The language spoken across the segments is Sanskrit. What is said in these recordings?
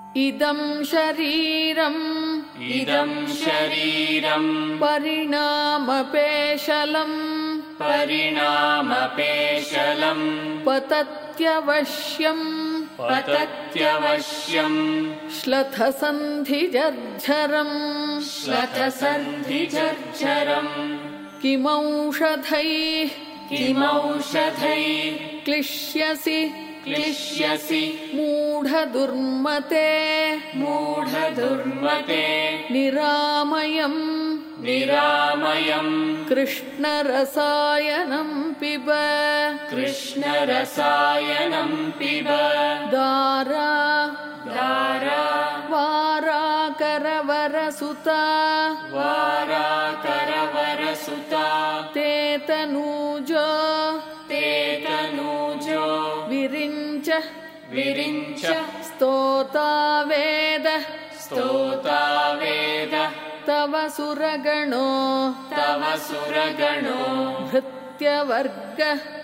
इदं शरीरम् परिणामपेशलम् पतत्यवश्यम् श्लथसन्धिजर्झरम् किमौषधैः क्लिश्यसि मूढदुर्मते निरामयम् कृष्णरसायनं पिब दारा वाराकरवरसुता ते तनूजो विरिञ्च स्तोतावेद तव सुरगणो भृत्यवर्ग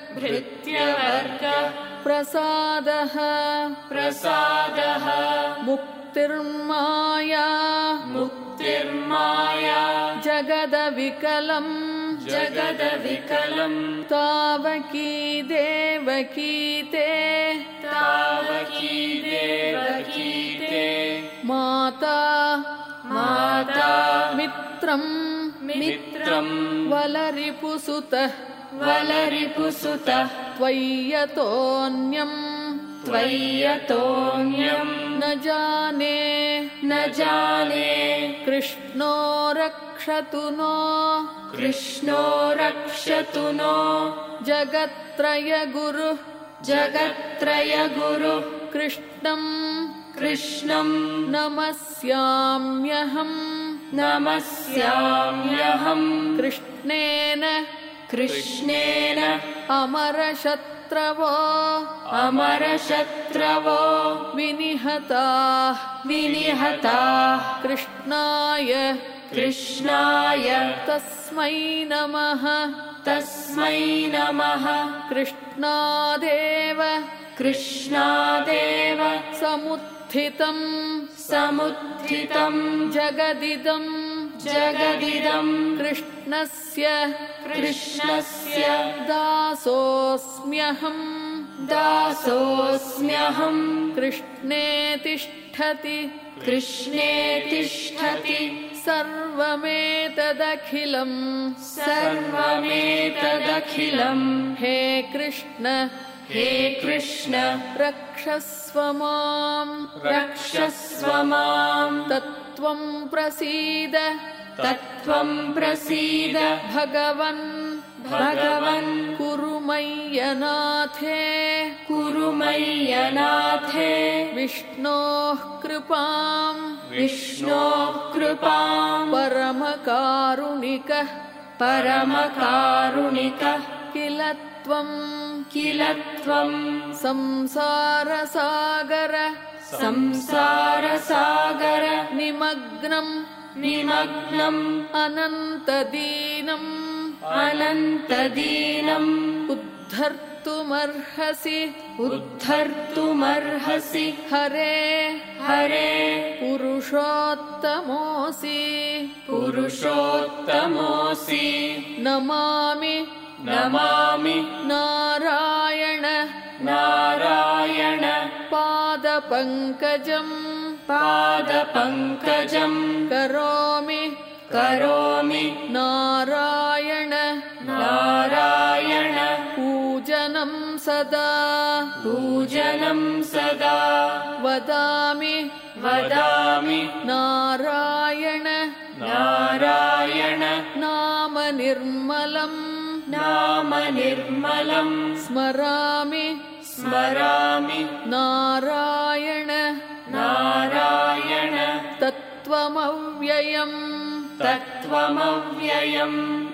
प्रसादः मुक्तिर्माया जगदविकलम् तावकी देवकी ते माता मित्रम् वलरिपुसुतः त्वय्यतोऽन्यम् न जाने कृष्णो रक्षतु नो जगत्त्रयगुरु कृष्णं नमस्याम्यहम् कृष्णेन अमरशत्रवो विनिहताः कृष्णाय तस्मै नमः कृष्णादेव समुत्थितं जगदिदं कृष्णस्य दासोऽस्म्यहम् कृष्णे तिष्ठति सर्वमेतदखिलम् हे कृष्ण रक्षस्व माम् तत्त्वं प्रसीद भगवन् कुरु मय्यनाथे विष्णोः कृपाम् परमकारुणिकः किल त्वं संसारसागर निमग्नम् अनन्तदीनम् उद्धर्तुमर्हसि हरे पुरुषोत्तमोऽसि नमामि नारायण पादपङ्कजम् करोमि नारायण पूजनं सदा वदामि नारायण नाम निर्मलम् स्मरामि नारायण तत्त्वमव्ययम्